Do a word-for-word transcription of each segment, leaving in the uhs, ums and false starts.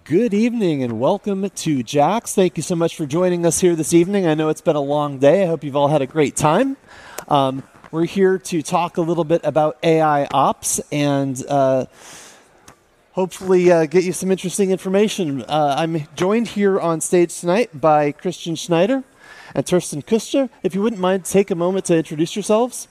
Good evening and welcome to JAX. Thank you so much for joining us here this evening. I know it's been a long day. I hope you've all had a great time. Um, we're here to talk a little bit about A I ops and uh, hopefully uh, get you some interesting information. Uh, I'm joined here on stage tonight by Christian Schneider and Torsten Kuster. If you wouldn't mind, take a moment to introduce yourselves.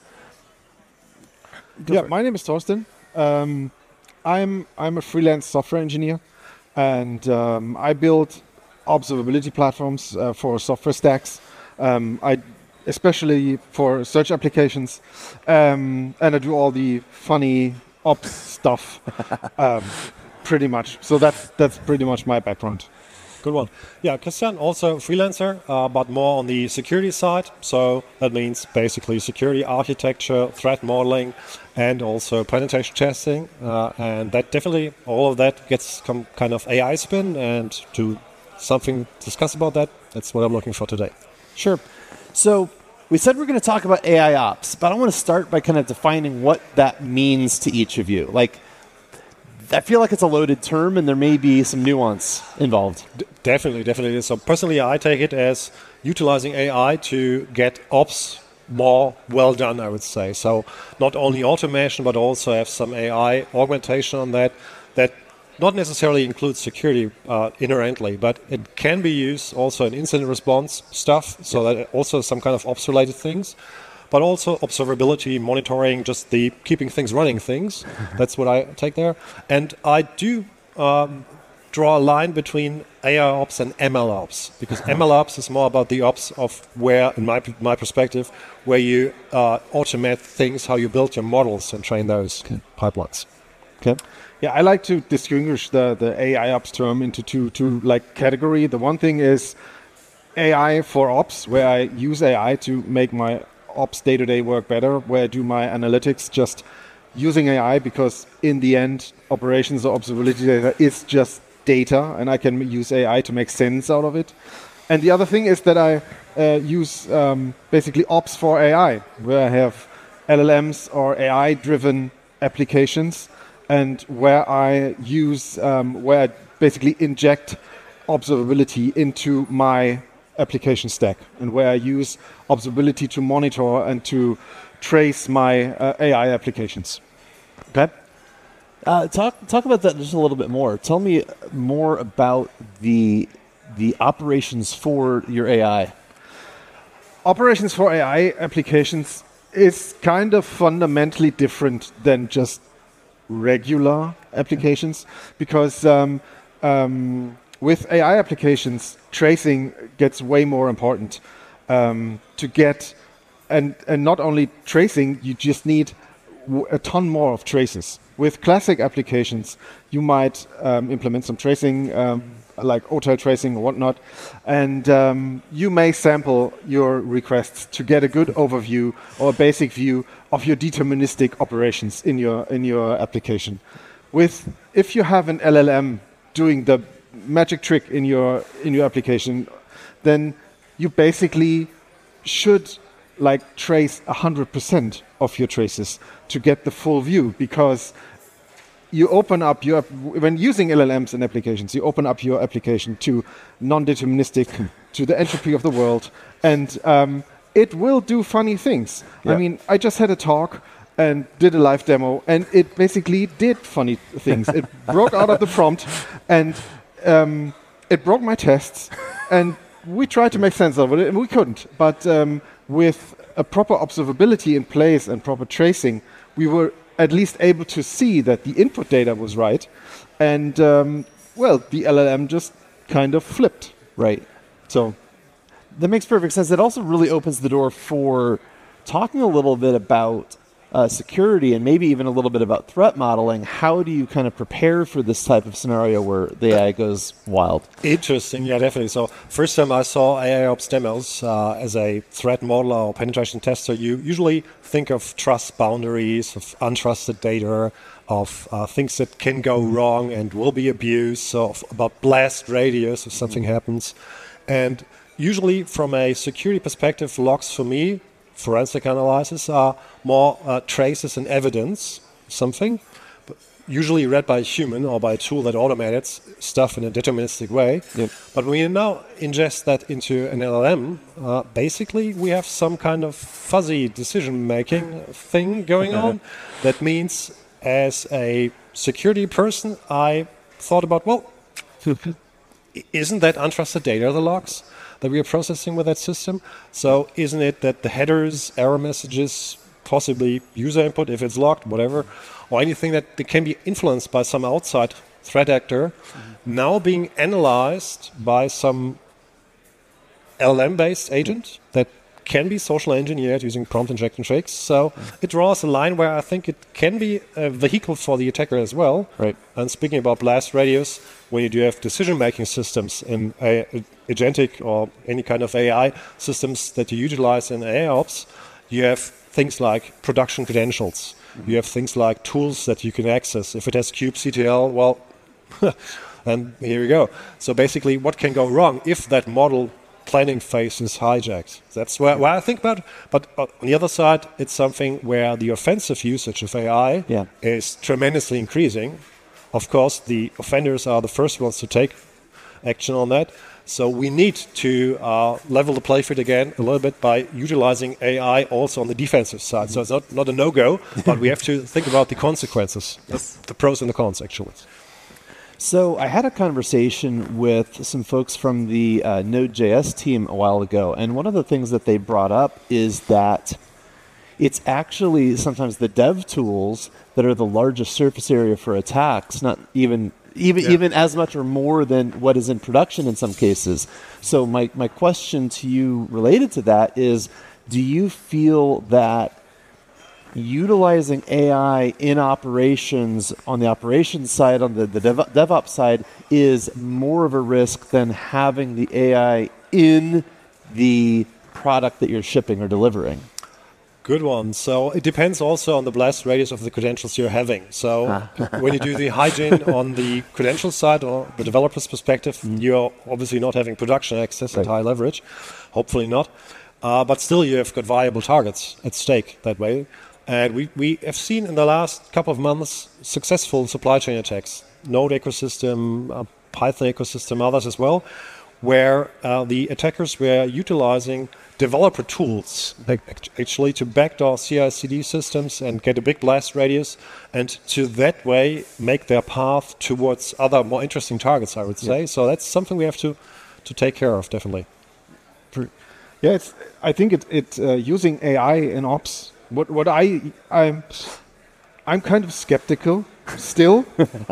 Go yeah, my name is Torsten. Um, I'm I'm a freelance software engineer. And um, I build observability platforms uh, for software stacks, um, I especially for search applications, um, and I do all the funny ops stuff, um, pretty much. So that's that's pretty much my background. Good one. Yeah, Christian, also freelancer, uh, but more on the security side. So that means basically security architecture, threat modeling, and also penetration testing. Uh, and that definitely, all of that gets some kind of A I spin. And to something discuss about that, that's what I'm looking for today. Sure. So we said we're going to talk about A I ops, but I want to start by kind of defining what that means to each of you. Like, I feel like it's a loaded term, and there may be some nuance involved. D- definitely, definitely. So personally, I take it as utilizing A I to get ops more well done, I would say. So not only automation, but also have some A I augmentation on that, that not necessarily includes security uh, inherently, but it can be used also in incident response stuff, so yeah. that also some kind of ops-related things. But also observability, monitoring, just the keeping things running things. Mm-hmm. That's what I take there. And I do um, draw a line between A I ops and M L ops, because uh-huh. M L ops is more about the ops of where, in my my perspective, where you uh, automate things, how you build your models and train those okay. pipelines. Okay. Yeah, I like to distinguish the, the A I ops term into two two like category. The one thing is A I for ops, where I use A I to make my ops day-to-day work better, where I do my analytics just using A I, because in the end, operations or observability data is just data, and I can use A I to make sense out of it. And the other thing is that I uh, use um, basically ops for A I, where I have L L Ms or A I-driven applications, and where I use, um, where I basically inject observability into my application stack, and where I use observability to monitor and to trace my uh, A I applications. Okay. Uh, talk talk about that just a little bit more. Tell me more about the the operations for your A I. Operations for A I applications is kind of fundamentally different than just regular applications, because um, um, with A I applications, tracing gets way more important um, to get, and and not only tracing, you just need w- a ton more of traces. With classic applications, you might um, implement some tracing, um, like hotel tracing or whatnot, and um, you may sample your requests to get a good overview or a basic view of your deterministic operations in your in your application. With if you have an L L M doing the magic trick in your in your application, then you basically should like trace one hundred percent of your traces to get the full view, because you open up your, when using L L Ms in applications, you open up your application to non-deterministic, to the entropy of the world, and um, it will do funny things. Yeah. I mean, I just had a talk and did a live demo, and it basically did funny things. It broke out of the prompt, and Um, it broke my tests, and we tried to make sense of it, and we couldn't. But um, with a proper observability in place and proper tracing, we were at least able to see that the input data was right, and um, well, the L L M just kind of flipped. Right. So that makes perfect sense. It also really opens the door for talking a little bit about Uh, security, and maybe even a little bit about threat modeling. How do you kind of prepare for this type of scenario where the A I goes wild? Interesting, yeah, definitely. So first time I saw A I ops demos uh, as a threat modeler or penetration tester, you usually think of trust boundaries, of untrusted data, of uh, things that can go wrong and will be abused, so about blast radius if something happens. And usually from a security perspective, logs for me, forensic analysis, are more uh, traces and evidence, something. usually read by a human or by a tool that automates stuff in a deterministic way. Yep. But when you now ingest that into an L L M, uh, basically we have some kind of fuzzy decision-making thing going on. That means, as a security person, I thought about, well, isn't that untrusted data, the logs that we are processing with that system? So isn't it that the headers, error messages, possibly user input if it's locked, whatever, or anything that, that can be influenced by some outside threat actor, mm-hmm. now being analyzed by some L L M-based agent that can be social engineered using prompt injection tricks. So mm-hmm. it draws a line where I think it can be a vehicle for the attacker as well. Right. And speaking about blast radius, when you do have decision-making systems in a, a, agentic or any kind of A I systems that you utilize in A I ops, you have things like production credentials. Mm-hmm. You have things like tools that you can access. If it has kubectl, well, and here we go. So basically, what can go wrong if that model planning phase is hijacked? That's where, where I think about it. But uh, on the other side, it's something where the offensive usage of A I yeah. is tremendously increasing. Of course, the offenders are the first ones to take action on that. So we need to uh, level the play field again a little bit by utilizing A I also on the defensive side. Mm-hmm. So it's not, not a no-go, but we have to think about the consequences, yes. the, the pros and the cons, actually. So I had a conversation with some folks from the uh, Node.js team a while ago, and one of the things that they brought up is that it's actually sometimes the dev tools that are the largest surface area for attacks, not even even yeah. even as much or more than what is in production in some cases. So my, my question to you related to that is, do you feel that utilizing A I in operations on the operations side, on the, the dev, DevOps side, is more of a risk than having the A I in the product that you're shipping or delivering? Good one. So it depends also on the blast radius of the credentials you're having. So ah. when you do the hygiene on the credential side or the developer's perspective, mm. you're obviously not having production access right. at high leverage. Hopefully not. Uh, but still you have got viable targets at stake that way. And we, we have seen in the last couple of months successful supply chain attacks, Node ecosystem, uh, Python ecosystem, others as well, where uh, the attackers were utilizing developer tools actually to backdoor C I C D systems and get a big blast radius, and to that way make their path towards other more interesting targets, I would say. Yeah. So that's something we have to, to take care of, definitely. Yeah, it's, I think it, it uh, using A I in ops. What what I I'm I'm kind of skeptical still.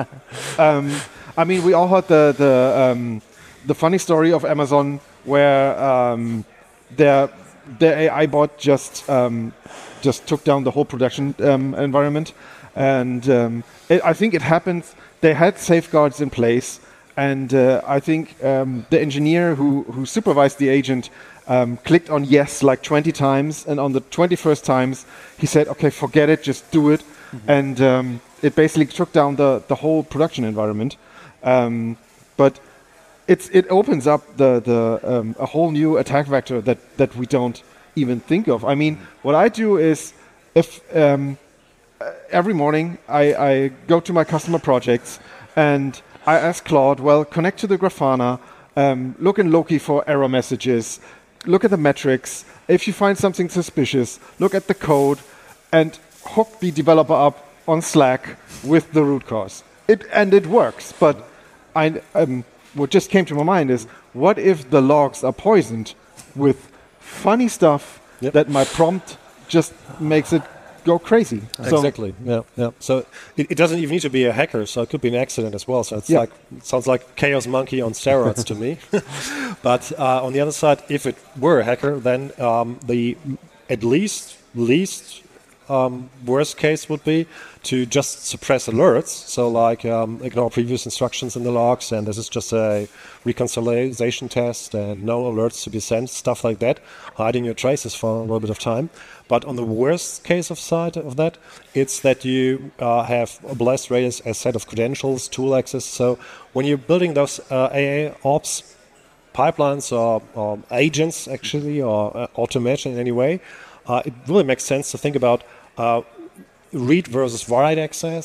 um, I mean, we all heard the the um, the funny story of Amazon where um, their their A I bot just um, just took down the whole production um, environment, and um, it, I think it happened. They had safeguards in place, and uh, I think um, the engineer who who supervised the agent Um, clicked on yes like twenty times, and on the twenty-first times he said, okay, forget it, just do it. Mm-hmm. And um, it basically took down the, the whole production environment. Um, but it's, it opens up the, the, um, a whole new attack vector that, that we don't even think of. I mean, what I do is, if um, every morning I, I go to my customer projects and I ask Claude, well, connect to the Grafana, um, look in Loki for error messages, look at the metrics. If you find something suspicious, look at the code and hook the developer up on Slack with the root cause. It, and it works. But I, um, what just came to my mind is, what if the logs are poisoned with funny stuff yep. that my prompt just makes it go crazy? So exactly. Yeah. Yeah. So it, it doesn't even need to be a hacker. So it could be an accident as well. So it's yeah. like it sounds like Chaos Monkey on steroids to me. But uh, on the other side, if it were a hacker, then um, the at least least um, worst case would be to just suppress alerts. So like um, ignore previous instructions in the logs, and this is just a reconciliation test, and no alerts to be sent, stuff like that, hiding your traces for a little bit of time. But on the worst case of side of that, it's that you uh, have a blast radius as set of credentials, tool access. So when you're building those uh, A I ops pipelines or, or agents, actually, or uh, automation in any way, uh, it really makes sense to think about uh, read versus write access,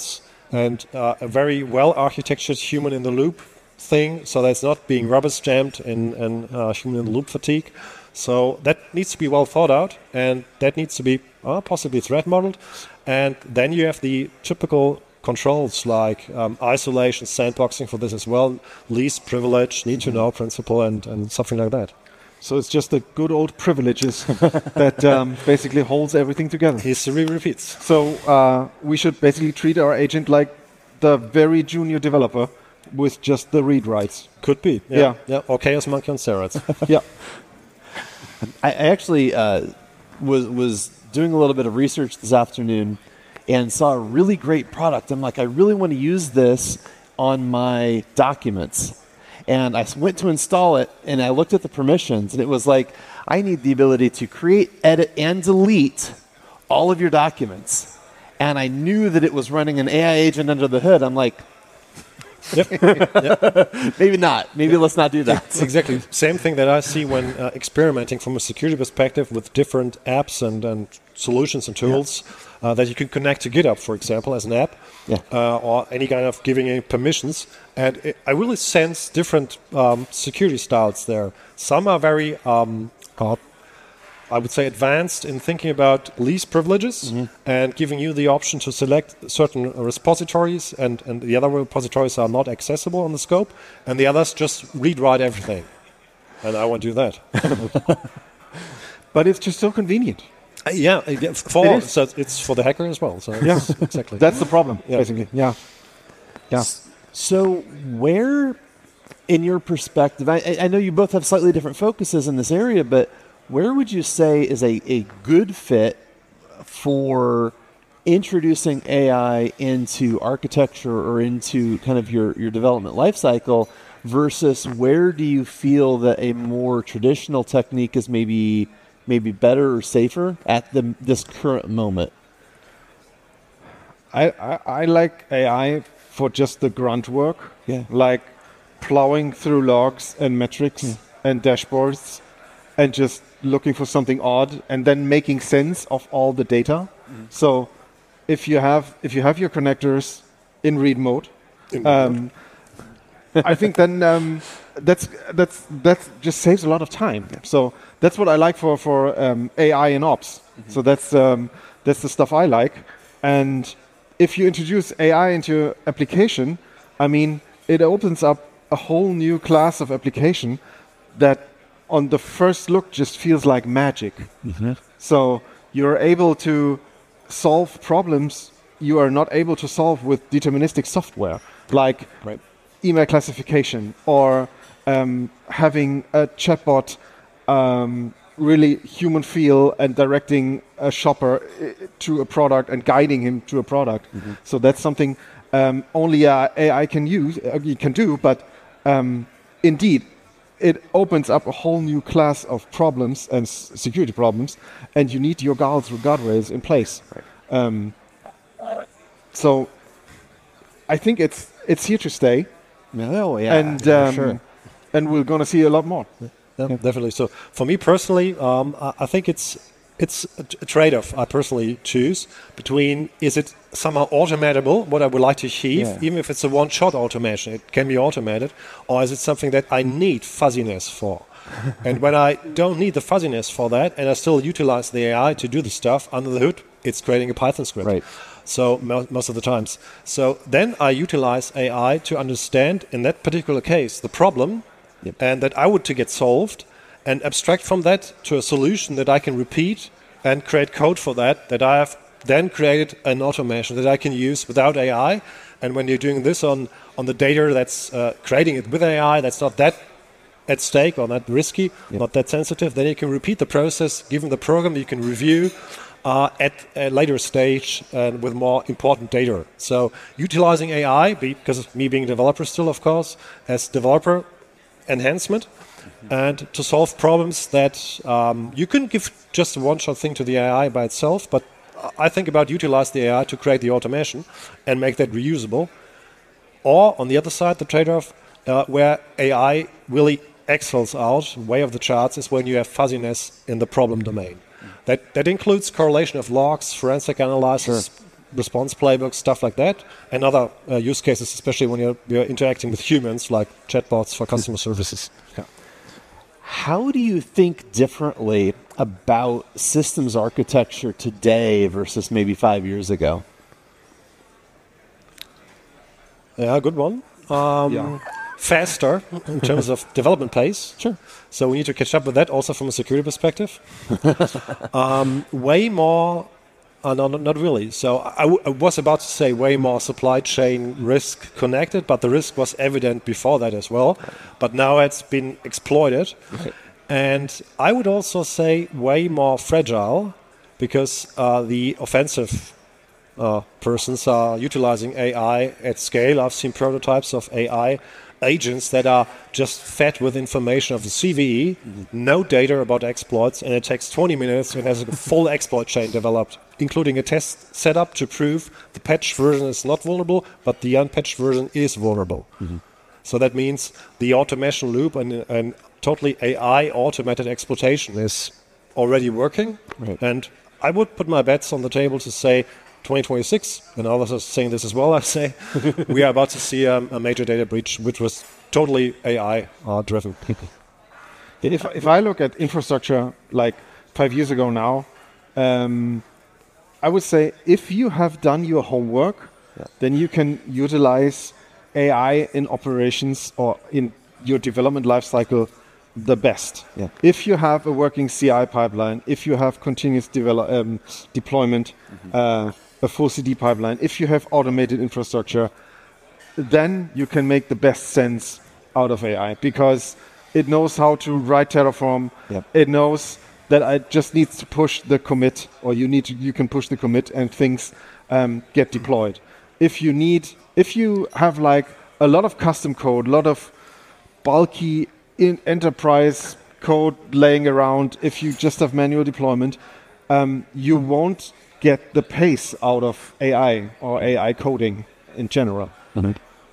and uh, a very well-architectured human-in-the-loop thing, so that's not being rubber-stamped in, in uh, human-in-the-loop fatigue. So that needs to be well thought out, and that needs to be uh, possibly threat-modeled. And then you have the typical controls like um, isolation, sandboxing for this as well, least privilege, need-to-know principle, and, and something like that. So it's just the good old privileges that um, basically holds everything together. History repeats. So uh, we should basically treat our agent like the very junior developer with just the read writes. Could be. Yeah. Yeah. yeah. Or Chaos Monkey on steroids. Yeah. I, I actually uh, was was doing a little bit of research this afternoon and saw a really great product. I'm like, I really want to use this on my documents. And I went to install it, and I looked at the permissions, and it was like, I need the ability to create, edit, and delete all of your documents. And I knew that it was running an A I agent under the hood. I'm like, Yep. Yep. maybe not. Maybe let's not do that. Exactly. Same thing that I see when uh, experimenting from a security perspective with different apps and, and solutions and tools yeah. uh, that you can connect to GitHub, for example, as an app, yeah. uh, or any kind of giving any permissions. And it, I really sense different um, security styles there. Some are very, um, I would say, advanced in thinking about least privileges mm-hmm. and giving you the option to select certain repositories, and, and the other repositories are not accessible on the scope, and the others just read-write everything. And I won't do that. But it's just so convenient. Uh, yeah, uh, for it so it's for the hacker as well. So yeah, exactly. That's the problem, yeah. basically. Yeah, yeah. So, where, in your perspective, I, I know you both have slightly different focuses in this area, but where would you say is a, a good fit for introducing A I into architecture or into kind of your, your development lifecycle versus where do you feel that a more traditional technique is maybe maybe better or safer at the this current moment? I, I, I like A I for just the grunt work, yeah. like plowing through logs and metrics yeah. and dashboards and just looking for something odd and then making sense of all the data. Mm. So if you have if you have your connectors in read mode, in um, mode. I think then um, that's that's that just saves a lot of time. Yeah. So that's what I like for for um, A I and ops. Mm-hmm. So that's um, that's the stuff I like. And if you introduce A I into your application, I mean, it opens up a whole new class of application that on the first look just feels like magic. Mm-hmm. So you're able to solve problems you are not able to solve with deterministic software, like right. email classification or um, having a chatbot um, really human feel and directing a shopper to a product and guiding him to a product. Mm-hmm. So that's something um, only uh, A I can use, uh, you can do, but um, indeed, it opens up a whole new class of problems and s- security problems, and you need your guards or guardrails in place. Right. Um, so I think it's it's here to stay. Oh, yeah, and yeah, um, sure. and we're going to see a lot more. Yeah, yeah. Definitely. So for me personally, um, I, I think it's it's a, t- a trade-off I personally choose between is it somehow automatable, what I would like to achieve, yeah. even if it's a one-shot automation, it can be automated, or is it something that I need fuzziness for? And when I don't need the fuzziness for that, and I still utilize the A I to do the stuff under the hood, it's creating a Python script. Right. So mo- most of the times. So then I utilize A I to understand, in that particular case, the problem, yep. and that I would to get solved, and abstract from that to a solution that I can repeat and create code for that, that I have then created an automation that I can use without A I. And when you're doing this on, on the data that's uh, creating it with A I, that's not that at stake or not risky, yep. not that sensitive, then you can repeat the process, given the program you can review uh, at a later stage and with more important data. So utilizing A I, because of me being a developer still, of course, as developer enhancement, and to solve problems that um, you couldn't give just a one-shot thing to the A I by itself, but I think about utilize the A I to create the automation and make that reusable. Or, on the other side, the trade-off, uh, where A I really excels out, way of the charts, is when you have fuzziness in the problem domain. That that includes correlation of logs, forensic analysis, sure. response playbooks, stuff like that, and other uh, use cases, especially when you're, you're interacting with humans, like chatbots for customer services. Yeah. How do you think differently about systems architecture today versus maybe five years ago? Yeah, good one. Um, Yeah. Faster in terms of development pace. Sure. So we need to catch up with that also from a security perspective. um, way more, uh, no, no, not really. So I, w- I was about to say way more supply chain risk connected, but the risk was evident before that as well. But now it's been exploited. Okay. And I would also say way more fragile because uh, the offensive uh, persons are utilizing A I at scale. I've seen prototypes of A I agents that are just fed with information of the C V E, mm-hmm. no data about exploits, and it takes twenty minutes and has a full exploit chain developed, including a test setup to prove the patched version is not vulnerable, but the unpatched version is vulnerable. Mm-hmm. So that means the automation loop and, and totally A I automated exploitation is already working. Right. And I would put my bets on the table to say twenty twenty-six, and others are saying this as well, I say, we are about to see um, a major data breach, which was totally A I uh, driven. If, if I look at infrastructure like five years ago now, um, I would say if you have done your homework, yeah. then you can utilize A I in operations or in your development lifecycle the best. Yeah. If you have a working C I pipeline, if you have continuous develop, um, deployment, mm-hmm. uh, a full C D pipeline, if you have automated infrastructure, then you can make the best sense out of A I because it knows how to write Terraform. Yep. It knows that it just needs to push the commit, or you need to you can push the commit and things um, get deployed. If you need, if you have like a lot of custom code, a lot of bulky in enterprise code laying around, if you just have manual deployment, um, you won't get the pace out of A I or A I coding in general. Mm-hmm.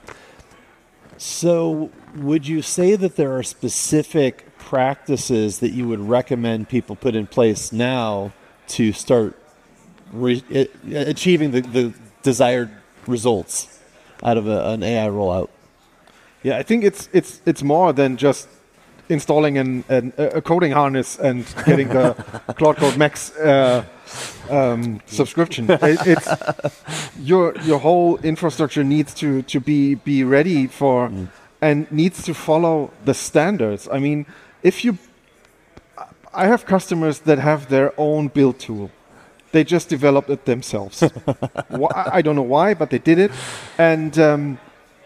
So would you say that there are specific practices that you would recommend people put in place now to start re- achieving the, the desired results out of a, an A I rollout? Yeah, I think it's it's it's more than just installing an, an a coding harness and getting the Claude Code Max uh, um, subscription. It, it's your your whole infrastructure needs to to be be ready for mm. and needs to follow the standards. I mean, if you, I have customers that have their own build tool. They just developed it themselves. I don't know why, but they did it, and. Um,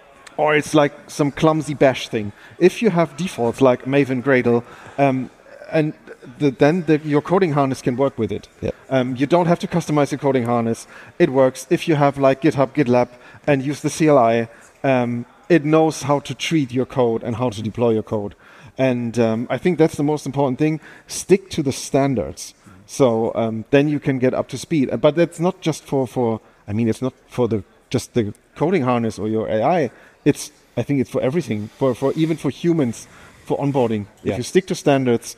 Or it's like some clumsy bash thing. If you have defaults like Maven, Gradle, um, and the, then the, your coding harness can work with it. Yep. Um, you don't have to customize your coding harness. It works. If you have like GitHub, GitLab, and use the C L I, um, it knows how to treat your code and how to deploy your code. And um, I think that's the most important thing. Stick to the standards. Mm-hmm. So um, then you can get up to speed. But that's not just for, for I mean, it's not for the just the coding harness or your A I. It's, I think it's for everything, for, for even for humans, for onboarding. Yeah. If you stick to standards,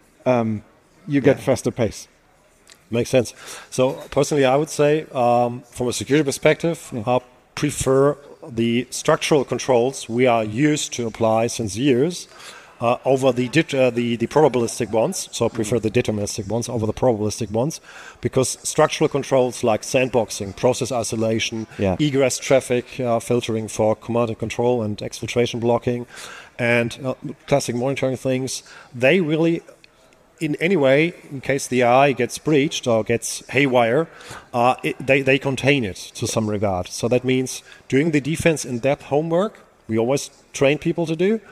um, you get yeah. faster pace. Makes sense. So personally, I would say, um, from a security perspective, yeah. I prefer the structural controls we are used to apply since years uh, over the, dit- uh, the the probabilistic ones. So I prefer the deterministic ones over the probabilistic ones, because structural controls like sandboxing, process isolation, yeah. egress traffic uh, filtering for command and control and exfiltration blocking, and uh, classic monitoring things, they really, in any way, in case the A I gets breached or gets haywire, uh, it, they, they contain it to some regard. So that means doing the defense in-depth homework, we always train people to do,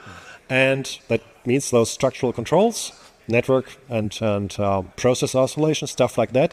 and that means those structural controls, network and, and uh, process isolation, stuff like that,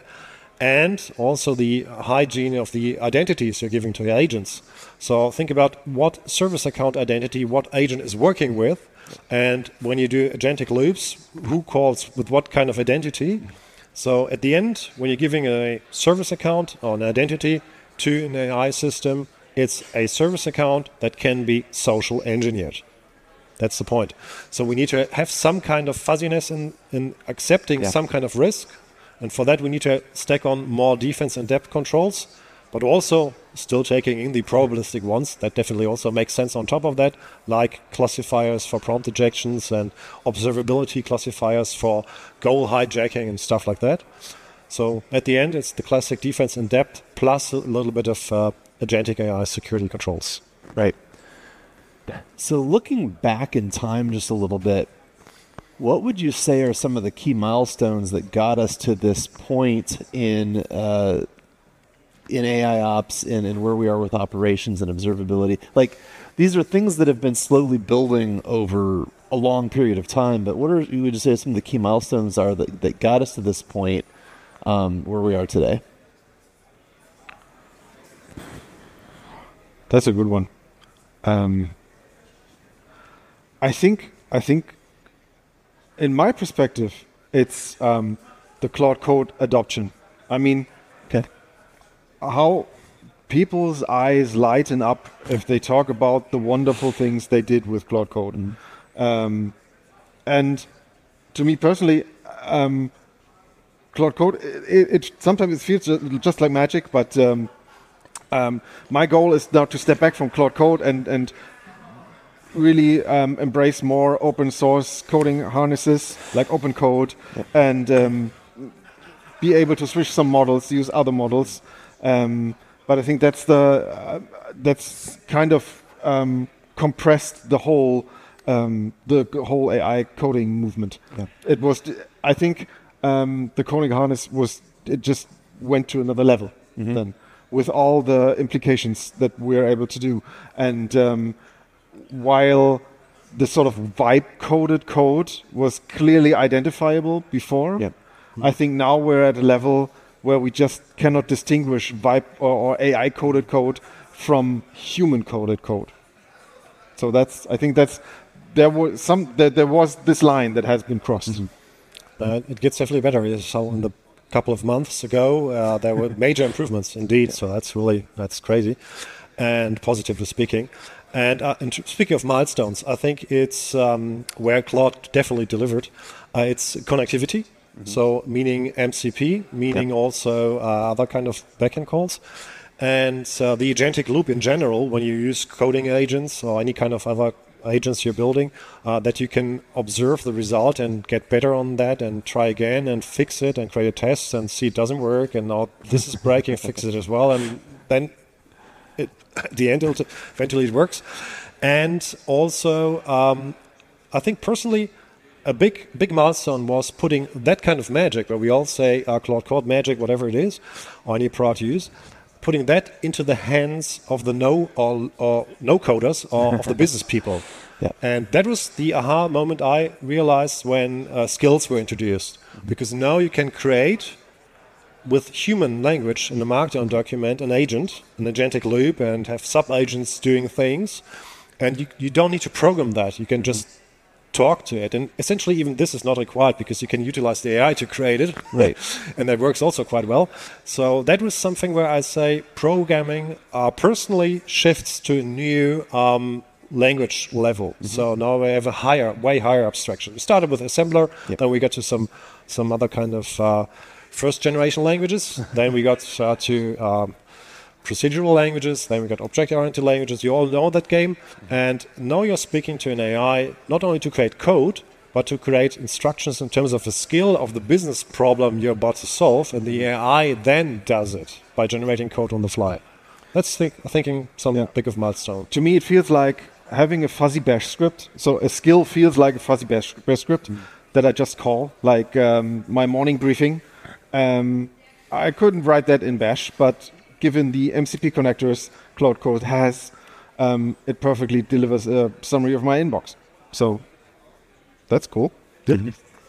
and also the hygiene of the identities you're giving to your agents. So think about what service account identity, what agent is working with, and when you do agentic loops, who calls with what kind of identity. So at the end, when you're giving a service account or an identity to an A I system, it's a service account that can be social engineered. That's the point. So we need to have some kind of fuzziness in, in accepting yeah. some kind of risk. And for that, we need to stack on more defense and depth controls. but also still taking in the probabilistic ones. That definitely also makes sense on top of that, like classifiers for prompt ejections and observability classifiers for goal hijacking and stuff like that. So at the end, it's the classic defense in depth plus a little bit of uh, agentic A I security controls. Right. So looking back in time just a little bit, what would you say are some of the key milestones that got us to this point in uh, in A I ops and, and where we are with operations and observability? Like, these are things that have been slowly building over a long period of time, but what are you would you say some of the key milestones are that, that got us to this point um, where we are today? That's a good one. Um, I think I think in my perspective, it's um, the Claude Code adoption. I mean, okay. how people's eyes lighten up if they talk about the wonderful things they did with Claude Code. Mm-hmm. Um, and to me personally, um, Claude Code, it, it sometimes it feels just like magic, but um, um, my goal is now to step back from Claude Code and, and really um, embrace more open source coding harnesses like OpenCode, yep. and um, be able to switch some models, use other models. Um, but I think that's the uh, that's kind of um, compressed the whole um, the whole A I coding movement. Yeah. It was, I think, um, the coding harness was it just went to another level mm-hmm. then with all the implications that we're able to do. And um, while the sort of vibe-coded code was clearly identifiable before, yep. I think now we're at a level where we just cannot distinguish vibe or, or A I-coded code from human-coded code. So that's, I think that's there was some there, there was this line that has been crossed. Mm-hmm. Uh, it gets definitely better. So in the couple of months ago, uh, there were major improvements indeed. So that's really that's crazy, and positively speaking. And, uh, and speaking of milestones, I think it's um, where Claude definitely delivered. Uh, it's connectivity, mm-hmm. so meaning M C P, meaning yep. also uh, other kind of backend calls. And uh, the agentic loop in general, when you use coding agents or any kind of other agents you're building, uh, that you can observe the result and get better on that and try again and fix it and create a test and see it doesn't work and now this is breaking, fix it as well. And then it, at the end, eventually it works. And also, um, I think personally, a big big milestone was putting that kind of magic, where we all say uh, Claude Code magic, whatever it is, or any product you use, putting that into the hands of the no or, or no coders or of the business people. Yeah. And that was the aha moment I realized when uh, skills were introduced. Mm-hmm. Because now you can create with human language in a Markdown document an agent, an agentic loop, and have sub-agents doing things. And you, you don't need to program that. You can just talk to it. And essentially even this is not required because you can utilize the A I to create it. Right. And that works also quite well. So that was something where I say programming uh, personally shifts to a new um, language level. Mm-hmm. So now we have a higher, way higher abstraction. We started with assembler, yep. then we got to some, some other kind of uh, first generation languages. Then we got uh, to um, procedural languages, then we got object-oriented languages. You all know that game. And now you're speaking to an A I not only to create code, but to create instructions in terms of the skill of the business problem you're about to solve, and the A I then does it by generating code on the fly. That's think, thinking some yeah. big of milestone. To me, it feels like having a fuzzy bash script. So a skill feels like a fuzzy bash, bash script mm. that I just call, like um, my morning briefing. Um, I couldn't write that in bash, but given the M C P connectors Claude Code has, um, it perfectly delivers a summary of my inbox. So that's cool. Mm-hmm.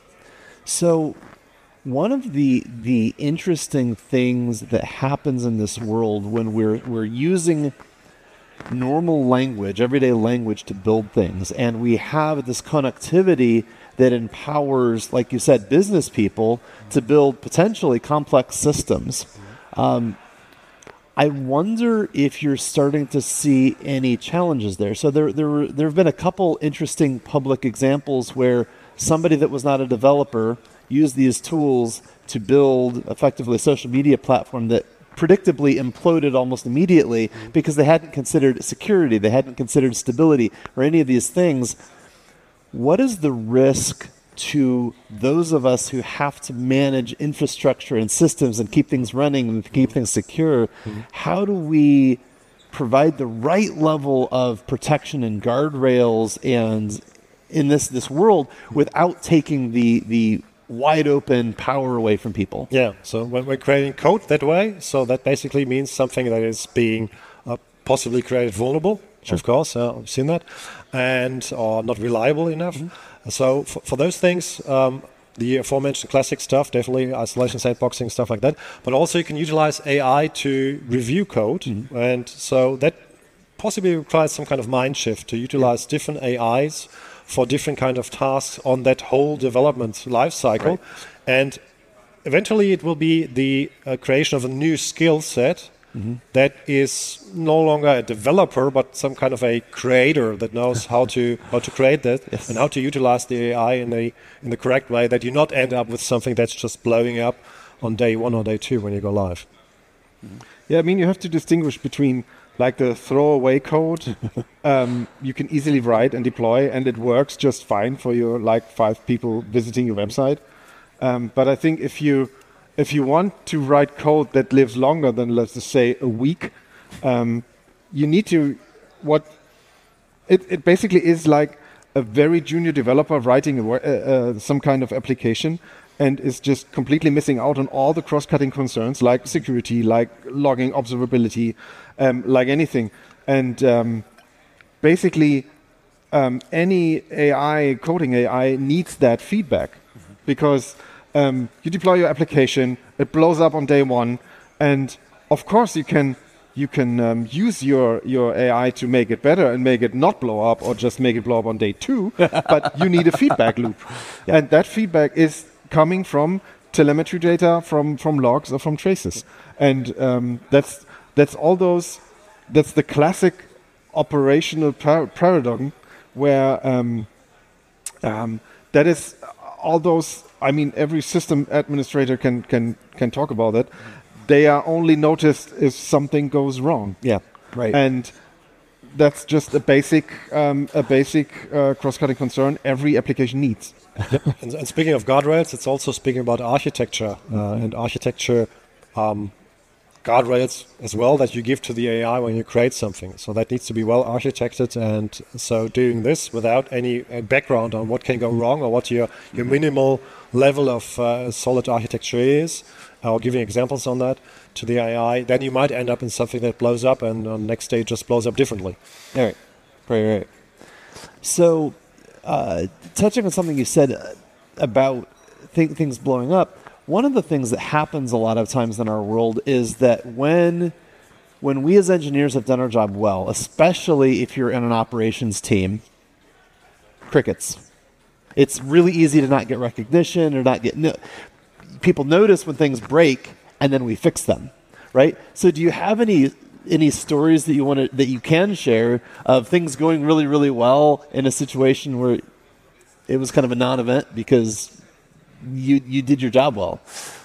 So one of the the interesting things that happens in this world when we're we're using normal language, everyday language to build things, and we have this connectivity that empowers, like you said, business people to build potentially complex systems. Um, I wonder if you're starting to see any challenges there. So there, there, were, there have been a couple interesting public examples where somebody that was not a developer used these tools to build effectively a social media platform that predictably imploded almost immediately mm-hmm. because they hadn't considered security, they hadn't considered stability, or any of these things. What is the risk to those of us who have to manage infrastructure and systems and keep things running and keep things secure? Mm-hmm. How do we provide the right level of protection and guardrails and in this this world without taking the the wide open power away from people? Yeah, so when we're creating code that way, so that basically means something that is being uh, possibly created vulnerable, sure. Of course, uh, I've seen that, and or not reliable enough. Mm-hmm. So for, for those things, um, the aforementioned classic stuff, definitely isolation, sandboxing, stuff like that, but also you can utilize A I to review code, mm-hmm. and so that possibly requires some kind of mind shift to utilize yeah. different A Is for different kind of tasks on that whole development life cycle. Right. And eventually it will be the uh, creation of a new skill set mm-hmm. that is no longer a developer, but some kind of a creator that knows how to how to create that yes. and how to utilize the A I in a in the correct way, that you not end up with something that's just blowing up on day one or day two when you go live. Mm-hmm. Yeah, I mean, you have to distinguish between like the throwaway code, um, you can easily write and deploy, and it works just fine for your like five people visiting your website. Um, but I think if you if you want to write code that lives longer than, let's just say, a week, um, you need to what it it basically is like a very junior developer writing a, uh, uh, some kind of application, and is just completely missing out on all the cross-cutting concerns like security, like logging, observability, um, like anything. And um, basically, um, any A I, coding A I, needs that feedback. Mm-hmm. Because um, you deploy your application, it blows up on day one, and of course you can you can um, use your, your A I to make it better and make it not blow up, or just make it blow up on day two, but you need a feedback loop. Yeah. And that feedback is coming from telemetry data, from, from logs, or from traces. And um, that's that's all those, that's the classic operational par paradigm where um, um, that is all those, I mean, every system administrator can, can, can talk about that. They are only noticed if something goes wrong. Yeah, right. And that's just a basic, um, a basic uh, cross-cutting concern every application needs. Yep. and, and speaking of guardrails, it's also speaking about architecture uh, and architecture um, guardrails as well that you give to the A I when you create something. So that needs to be well architected, and so doing this without any uh, background on what can go wrong or what your, your minimal level of uh, solid architecture is, or giving examples on that to the A I, then you might end up in something that blows up and on the next day just blows up differently. All right, right, right. So Uh, touching on something you said about th things blowing up, one of the things that happens a lot of times in our world is that when when we as engineers have done our job well, especially if you're in an operations team, crickets. It's really easy to not get recognition or not get no people notice when things break, and then we fix them, right? So do you have any any stories that you want to, that you can share of things going really, really well in a situation where it was kind of a non-event because you you did your job well?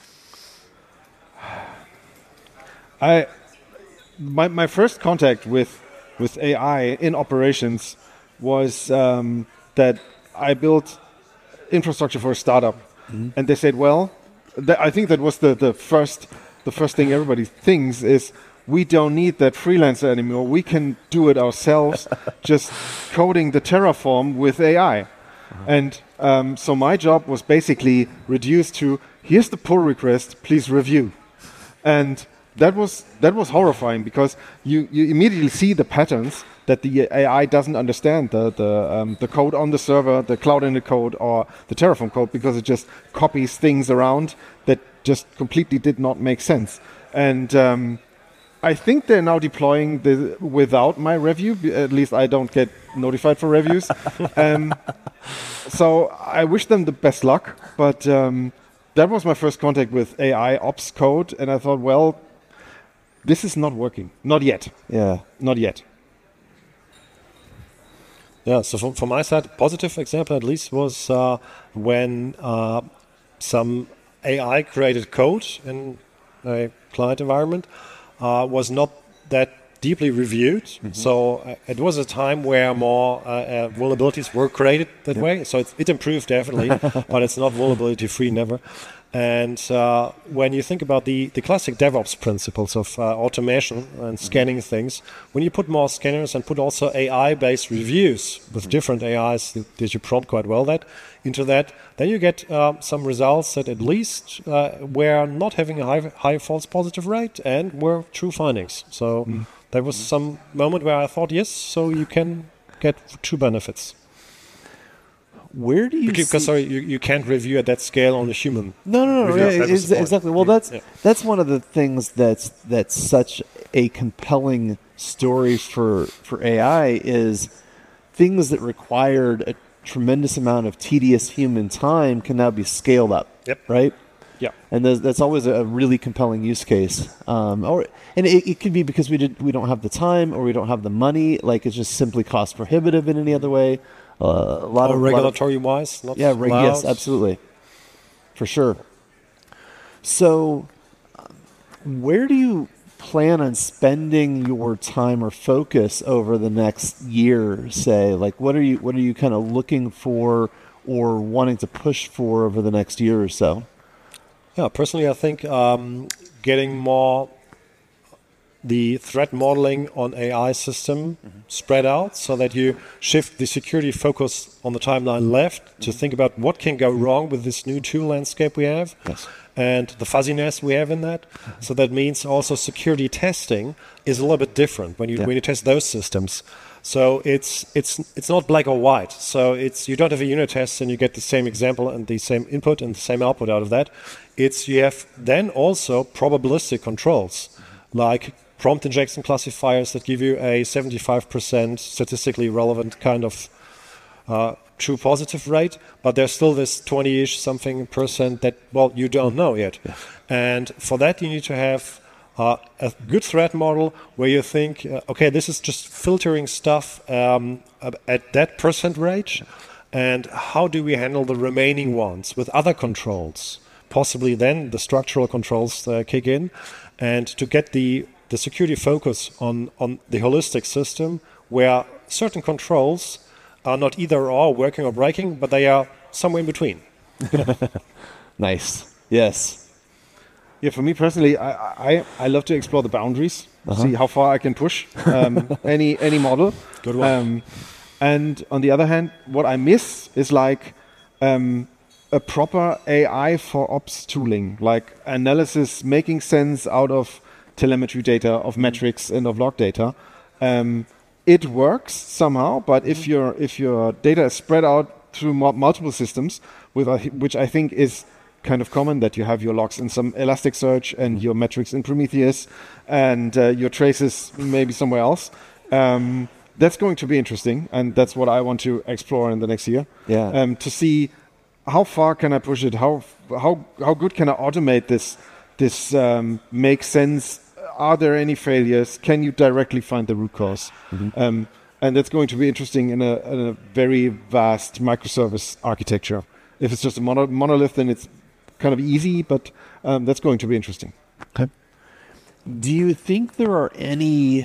I my my first contact with with A I in operations was um, that I built infrastructure for a startup, mm-hmm. and they said, well, th I think that was the the first the first thing everybody thinks is, we don't need that freelancer anymore. We can do it ourselves, just coding the Terraform with A I. Uh-huh. And um, so my job was basically reduced to, here's the pull request, please review. And that was that was horrifying, because you, you immediately see the patterns that the A I doesn't understand, the the, um, the code on the server, the cloud-ended code, or the Terraform code, because it just copies things around that just completely did not make sense. And um, I think they're now deploying the without my review. At least I don't get notified for reviews. um, so I wish them the best luck. But um, that was my first contact with A I ops code, and I thought, well, this is not working. Not yet. Yeah, not yet. Yeah. So from, from my side, positive example at least was uh, when uh, some A I created code in a client environment uh, was not that deeply reviewed. Mm-hmm. So uh, it was a time where more uh, uh, vulnerabilities were created that yep. way. So it, it improved definitely, but it's not vulnerability free, never. And uh, when you think about the, the classic DevOps principles of uh, automation and scanning mm-hmm. things, when you put more scanners and put also A I-based reviews with mm-hmm. different A Is that, that you prompt quite well that into that, then you get uh, some results that at least uh, were not having a high, high false positive rate and were true findings. So mm-hmm. there was some moment where I thought, yes, so you can get true benefits. Where do you because see sorry, you, you can't review at that scale on the human. No, no, no, yeah, ex- exactly. Well, that's yeah. that's one of the things that's that's such a compelling story for for A I is things that required a tremendous amount of tedious human time can now be scaled up. Yep. Right. Yeah. And that's always a really compelling use case. Um, or and it, it could be because we did we don't have the time or we don't have the money. Like it's just simply cost prohibitive in any other way. Uh, a lot or of regulatory lot of, wise, not yeah, reg- yes, absolutely, for sure. So, where do you plan on spending your time or focus over the next year? Say, like, what are you what are you kind of looking for or wanting to push for over the next year or so? Yeah, personally, I think um, getting more the threat modeling on A I system mm-hmm. spread out so that you shift the security focus on the timeline left mm-hmm. to think about what can go wrong with this new tool landscape we have yes. and the fuzziness we have in that. Mm-hmm. So that means also security testing is a little bit different when you yeah. when you test those systems. So it's it's it's not black or white. So it's you don't have a unit test and you get the same example and the same input and the same output out of that. It's you have then also probabilistic controls mm-hmm. like prompt injection classifiers that give you a seventy-five percent statistically relevant kind of uh, true positive rate, but there's still this twenty-ish something percent that, well, you don't know yet. Yeah. And for that, you need to have uh, a good threat model where you think, uh, okay, this is just filtering stuff um, at that percent rate, and how do we handle the remaining ones with other controls? Possibly then the structural controls uh, kick in, and to get the the security focus on, on the holistic system where certain controls are not either or working or breaking, but they are somewhere in between. Nice. Yes. Yeah, for me personally, I I, I love to explore the boundaries, uh-huh. see how far I can push um, any any model. Good one. Um, and on the other hand, what I miss is like um, a proper A I for ops tooling, like analysis, making sense out of telemetry data, of metrics, and of log data. Um, it works somehow, but if your if your data is spread out through mu- multiple systems, with a, which I think is kind of common, that you have your logs in some Elasticsearch and your metrics in Prometheus, and uh, your traces maybe somewhere else. Um, that's going to be interesting, and that's what I want to explore in the next year. Yeah. Um, to see how far can I push it? How how how good can I automate this? This um, makes sense. Are there any failures? Can you directly find the root cause? Mm-hmm. Um, and that's going to be interesting in a, in a very vast microservice architecture. If it's just a mono- monolith, then it's kind of easy, but um, that's going to be interesting. Okay. Do you think there are any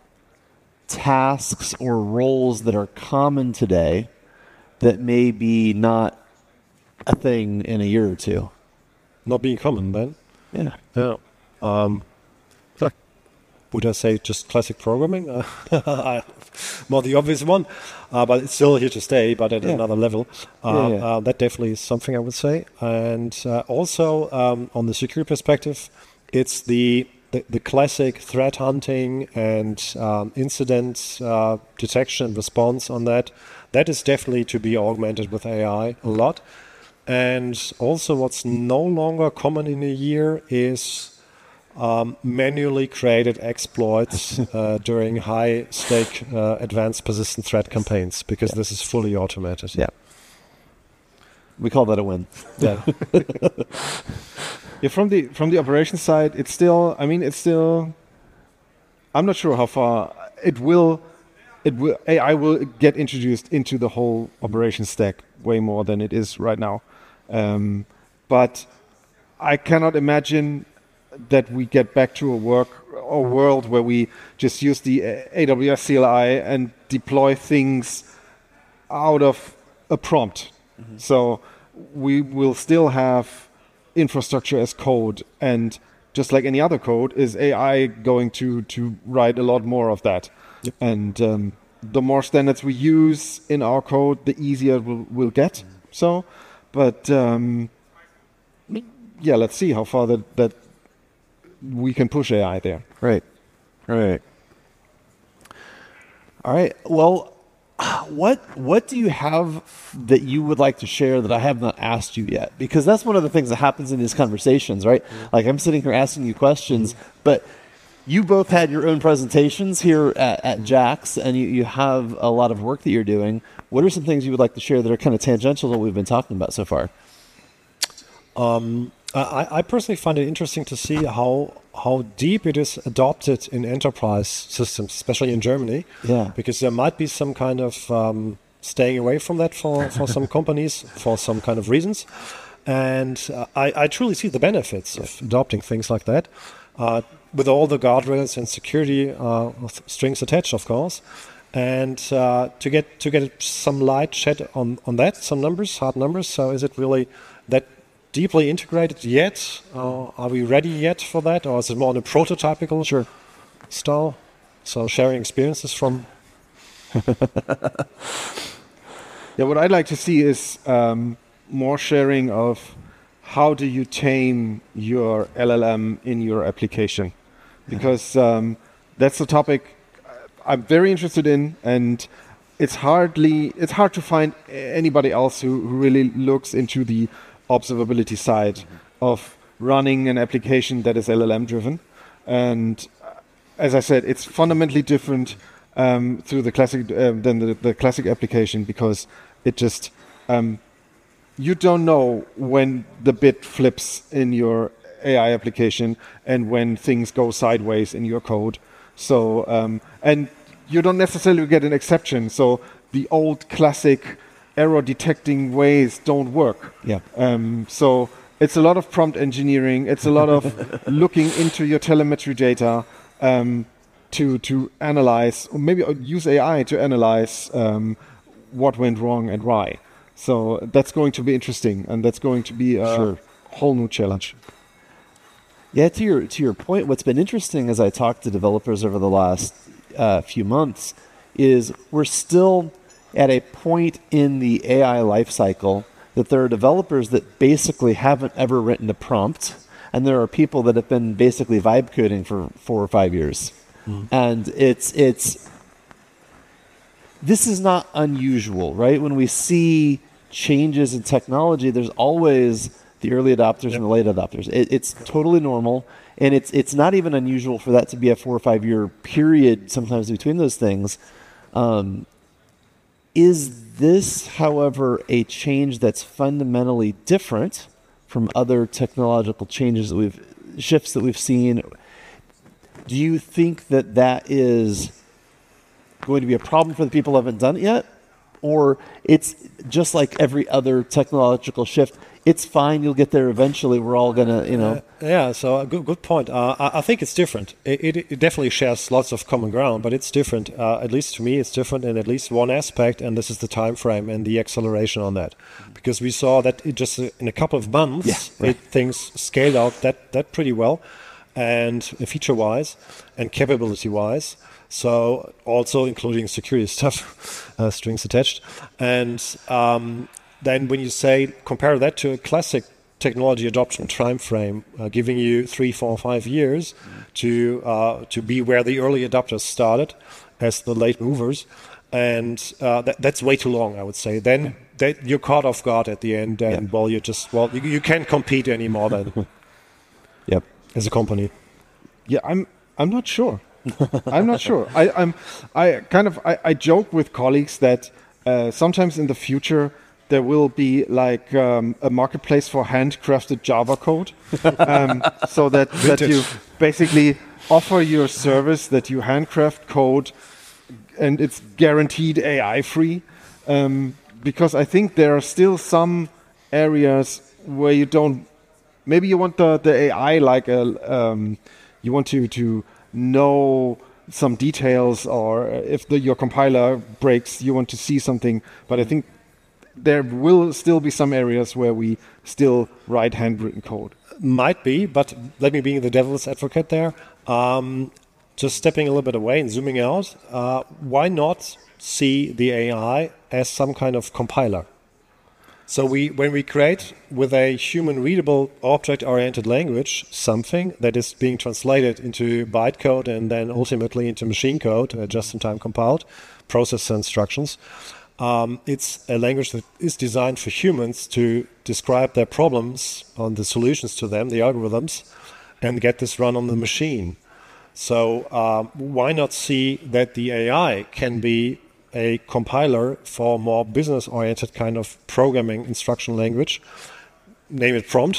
tasks or roles that are common today that may be not a thing in a year or two? Not being common, then? Yeah. Yeah. Um, would I say just classic programming? Uh, more the obvious one, uh, but it's still here to stay, but at yeah. another level. Uh, yeah, yeah. Uh, that definitely is something I would say. And uh, also um, on the security perspective, it's the the, the classic threat hunting and um, incident uh, detection and response on that. That is definitely to be augmented with A I a lot. And also what's no longer common in a year is um, manually created exploits uh, during high-stake uh, advanced persistent threat campaigns, because yeah. this is fully automated. Yeah. We call that a win. Yeah. yeah, from the from the operations side, it's still, I mean, it's still, I'm not sure how far it will, it will, A I will get introduced into the whole operations stack way more than it is right now. Um, but I cannot imagine that we get back to a work or world where we just use the A W S C L I and deploy things out of a prompt. Mm-hmm. So we will still have infrastructure as code, and just like any other code, is A I going to to write a lot more of that. Yep. And um, the more standards we use in our code, the easier we'll, we'll get. Mm-hmm. So, but um, yeah, let's see how far that, that we can push A I there. Right, right. All right. Well, what what do you have that you would like to share that I have not asked you yet? Because that's one of the things that happens in these conversations, right? Mm-hmm. Like I'm sitting here asking you questions, mm-hmm. but you both had your own presentations here at, at JAX, and you, you have a lot of work that you're doing. What are some things you would like to share that are kind of tangential to what we've been talking about so far? Um, I, I personally find it interesting to see how how deep it is adopted in enterprise systems, especially in Germany. Yeah. Because there might be some kind of um, staying away from that for, for some companies for some kind of reasons. And uh, I, I truly see the benefits of adopting things like that, uh, with all the guardrails and security uh, strings attached, of course. And uh, to get to get some light shed on, on that, some numbers, hard numbers. So is it really that deeply integrated yet? Uh, are we ready yet for that? Or is it more on a prototypical sure. style? So sharing experiences from... Yeah, what I'd like to see is um, more sharing of how do you tame your L L M in your application. Because um, that's the topic I'm very interested in, and it's hardly it's hard to find anybody else who, who really looks into the observability side mm-hmm. of running an application that is L L M driven. And uh, as I said, it's fundamentally different um, through the classic uh, than the, the classic application, because it just um, you don't know when the bit flips in your A I application and when things go sideways in your code. So um, and you don't necessarily get an exception. So the old classic error detecting ways don't work. Yeah. Um, so it's a lot of prompt engineering. It's a lot of looking into your telemetry data um, to to analyze, or maybe use A I to analyze um, what went wrong and why. So that's going to be interesting, and that's going to be a sure. whole new challenge. Yeah, to your to your point, what's been interesting as I talked to developers over the last uh, few months is we're still at a point in the A I lifecycle that there are developers that basically haven't ever written a prompt, and there are people that have been basically vibe coding for four or five years. Mm. And it's it's this is not unusual, right? When we see changes in technology, there's always the early adopters yep. and the late adopters. It, it's totally normal, and it's it's not even unusual for that to be a four or five year period sometimes between those things. Um, is this, however, a change that's fundamentally different from other technological changes that we've shifts that we've seen? Do you think that that is going to be a problem for the people who haven't done it yet? Or it's just like every other technological shift, it's fine, you'll get there eventually, we're all going to, you know. Uh, yeah, so a good, good point. Uh, I, I think it's different. It, it, it definitely shares lots of common ground, but it's different. Uh, at least to me, it's different in at least one aspect, and this is the time frame and the acceleration on that. Because we saw that it just uh, in a couple of months, yeah, right. it, things scaled out that, that pretty well, and feature-wise and capability-wise. So also including security stuff, uh, strings attached. And um, then when you say, compare that to a classic technology adoption time frame, uh, giving you three, four, five years mm-hmm. to uh, to be where the early adopters started as the late movers. And uh, that, that's way too long, I would say. Then yeah. that you're caught off guard at the end, and yeah. well, you just, well, you, you can't compete anymore then. Yep. As a company. Yeah, I'm I'm not sure. I'm not sure. I, I'm, I kind of, I, I joke with colleagues that uh, sometimes in the future there will be like um, a marketplace for handcrafted Java code, um, so that, that you basically offer your service that you handcraft code, and it's guaranteed A I free. Um, because I think there are still some areas where you don't maybe you want the, the A I like a, um, you want to to know some details, or if the, your compiler breaks, you want to see something. But I think there will still be some areas where we still write handwritten code. Might be, but let me be the devil's advocate there. Um, just stepping a little bit away and zooming out, uh, why not see the A I as some kind of compiler? So we, when we create with a human-readable, object-oriented language something that is being translated into bytecode and then ultimately into machine code, uh, just-in-time compiled, process instructions, um, it's a language that is designed for humans to describe their problems and the solutions to them, the algorithms, and get this run on the machine. So um, why not see that the A I can be a compiler for more business-oriented kind of programming instruction language, name it prompt,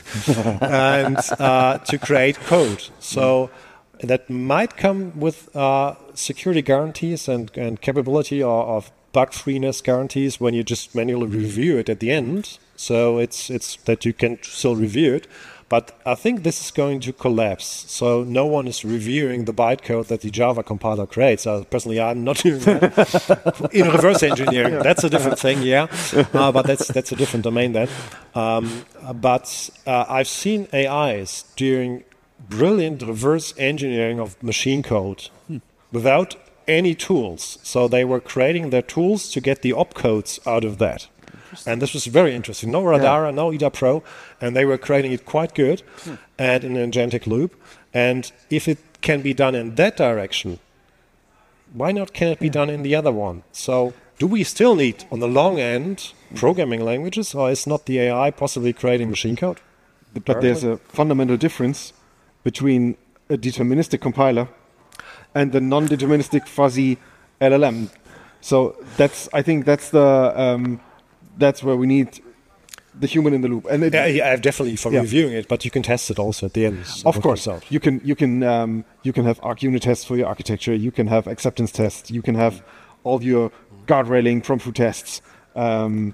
and uh, to create code. So that might come with uh, security guarantees and, and capability or, of bug-freeness guarantees when you just manually review it at the end. So it's it's that you can still review it. But I think this is going to collapse. So no one is reviewing the bytecode that the Java compiler creates. Uh, personally, I'm not doing that. In reverse engineering, yeah. That's a different thing, yeah. Uh, but that's that's a different domain then. Um, but uh, I've seen A Is doing brilliant reverse engineering of machine code hmm. without any tools. So they were creating their tools to get the opcodes out of that. And this was very interesting. No Radara, yeah. no E D A Pro, and they were creating it quite good hmm. and in an agentic loop. And if it can be done in that direction, why not can it be yeah. done in the other one? So do we still need, on the long end, programming languages, or is not the A I possibly creating machine code? But there's a fundamental difference between a deterministic compiler and the non-deterministic fuzzy L L M. So that's, I think that's the... Um, that's where we need the human in the loop. And it, yeah, yeah, definitely for yeah. reviewing it, but you can test it also at the end. Of course, you can you can um, you can have arc unit tests for your architecture. You can have acceptance tests. You can have all your guardrailing prompt tests. Um,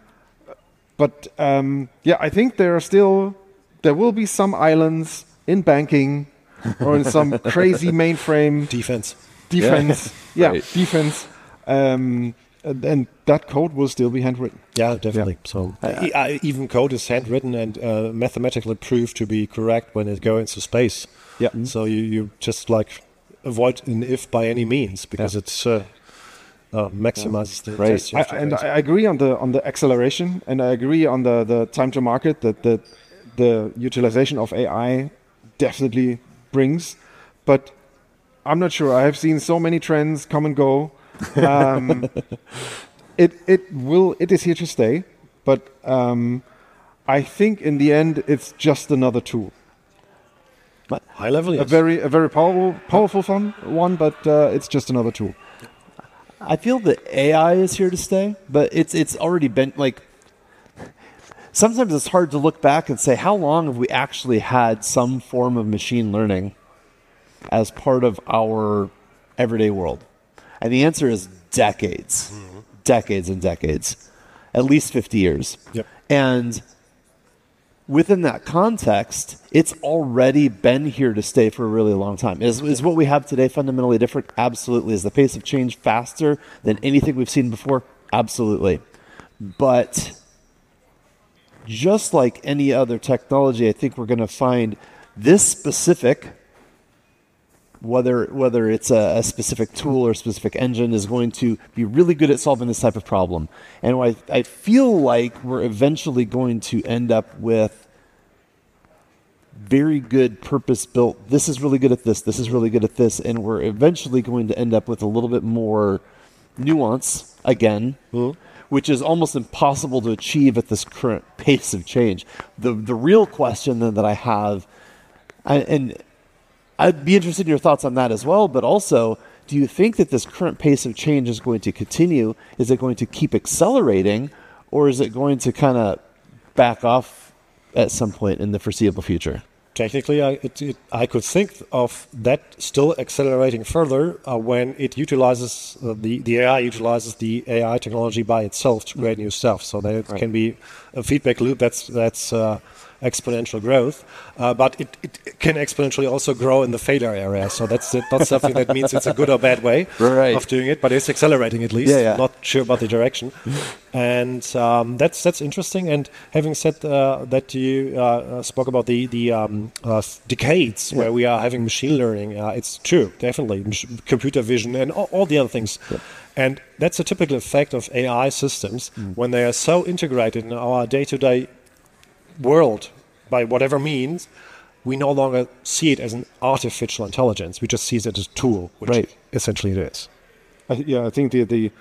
but um, yeah, I think there are still there will be some islands in banking or in some crazy mainframe defense. Defense, yeah, yeah right. defense. Um, And, and that code will still be handwritten. Yeah, definitely. Yeah. So uh, e- even code is handwritten and uh, mathematically proved to be correct when it goes into space. Yeah. Mm-hmm. So you, you just like avoid an if by any means because yeah. it's uh, uh, maximizes yeah. the right. test. I, and I agree on the on the acceleration, and I agree on the, the time to market that the the utilization of A I definitely brings. But I'm not sure. I have seen so many trends come and go. um, it it will it is here to stay, but um, I think in the end it's just another tool. But high level, yes. a very a very powerful powerful fun one, but uh, it's just another tool. I feel that A I is here to stay, but it's it's already been like. Sometimes it's hard to look back and say how long have we actually had some form of machine learning as part of our everyday world. And the answer is decades, mm-hmm. decades and decades, at least fifty years. Yep. And within that context, it's already been here to stay for a really long time. Is, is what we have today fundamentally different? Absolutely. Is the pace of change faster than anything we've seen before? Absolutely. But just like any other technology, I think we're going to find this specific... Whether whether it's a, a specific tool or a specific engine is going to be really good at solving this type of problem. And I, I feel like we're eventually going to end up with very good purpose-built, this is really good at this, this is really good at this, and we're eventually going to end up with a little bit more nuance, again, mm-hmm. which is almost impossible to achieve at this current pace of change. The, the real question then that I have, I, and... I'd be interested in your thoughts on that as well, but also, do you think that this current pace of change is going to continue? Is it going to keep accelerating, or is it going to kind of back off at some point in the foreseeable future? Technically, I, it, it, I could think of that still accelerating further uh, when it utilizes, uh, the, the A I utilizes the A I technology by itself to create new stuff. So there right. can be a feedback loop that's, that's uh, exponential growth, uh, but it, it can exponentially also grow in the failure area. So that's it, not something that means it's a good or bad way right. of doing it, but it's accelerating at least. Yeah, yeah. Not sure about the direction, and um, that's that's interesting. And having said uh, that, you uh, spoke about the the um, uh, decades yeah. where we are having machine learning. Uh, it's true, definitely, computer vision and all, all the other things. Yeah. And that's a typical effect of A I systems mm. when they are so integrated in our day-to-day world by whatever means, we no longer see it as an artificial intelligence. We just see it as a tool, which right. essentially it is. I th- yeah, I think the, the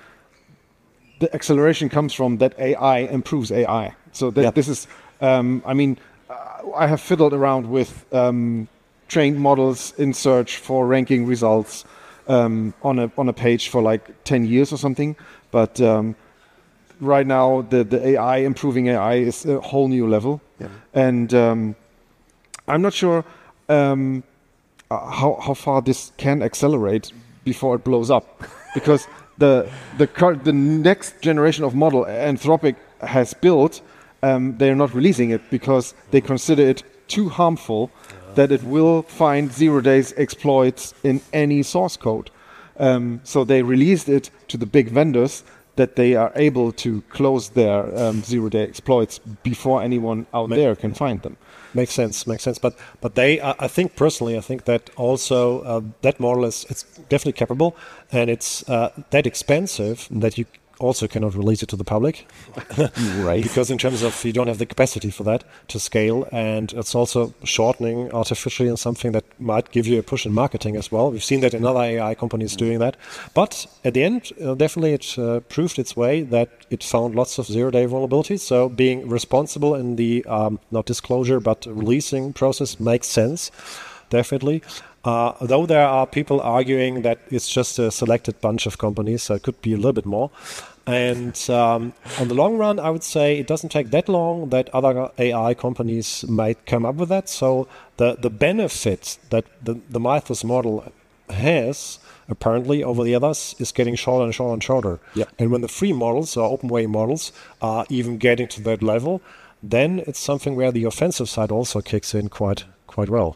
the acceleration comes from that A I improves A I. So that yep. this is, um, I mean, uh, I have fiddled around with um, trained models in search for ranking results um, on a on a page for like ten years or something. But um, right now, the the A I improving A I is a whole new level, yeah. and um, I'm not sure um, uh, how how far this can accelerate before it blows up, because the the cur- the next generation of model Anthropic has built, um, they are not releasing it because they consider it too harmful yeah. that it will find zero days exploits in any source code. Um, so they released it to the big vendors that they are able to close their um, zero day exploits before anyone out Ma- there can find them. Makes sense, makes sense. But but they, uh, I think personally, I think that also uh, that model is it's definitely capable, and it's uh, that expensive that you also cannot release it to the public, right? Because in terms of you don't have the capacity for that to scale, and it's also shortening artificially and something that might give you a push in marketing as well. We've seen that in other A I companies doing that. But at the end, uh, definitely it uh, proved its way that it found lots of zero-day vulnerabilities. So being responsible in the um, not disclosure but releasing process makes sense, definitely. Uh, though there are people arguing that it's just a selected bunch of companies, so it could be a little bit more. And um, on the long run, I would say it doesn't take that long that other A I companies might come up with that. So the, the benefit that the, the Mythos model has apparently over the others is getting shorter and shorter and shorter. Yep. And when the free models or open way models are even getting to that level, then it's something where the offensive side also kicks in quite quite well.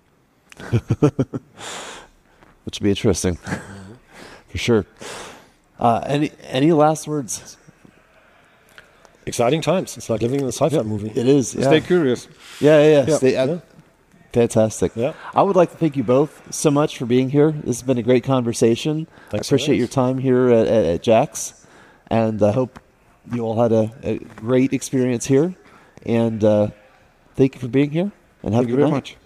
Which would be interesting, for sure. Uh, any any last words? Exciting times. It's like living in a sci-fi yeah, movie. It is. Yeah. Stay curious. Yeah, yeah. yeah. yeah. Stay, uh, yeah. Fantastic. Yeah. I would like to thank you both so much for being here. This has been a great conversation. Thanks I appreciate so your time here at, at, at Jax, and I hope you all had a, a great experience here. And uh, thank you for being here. And have thank a good you very night. much.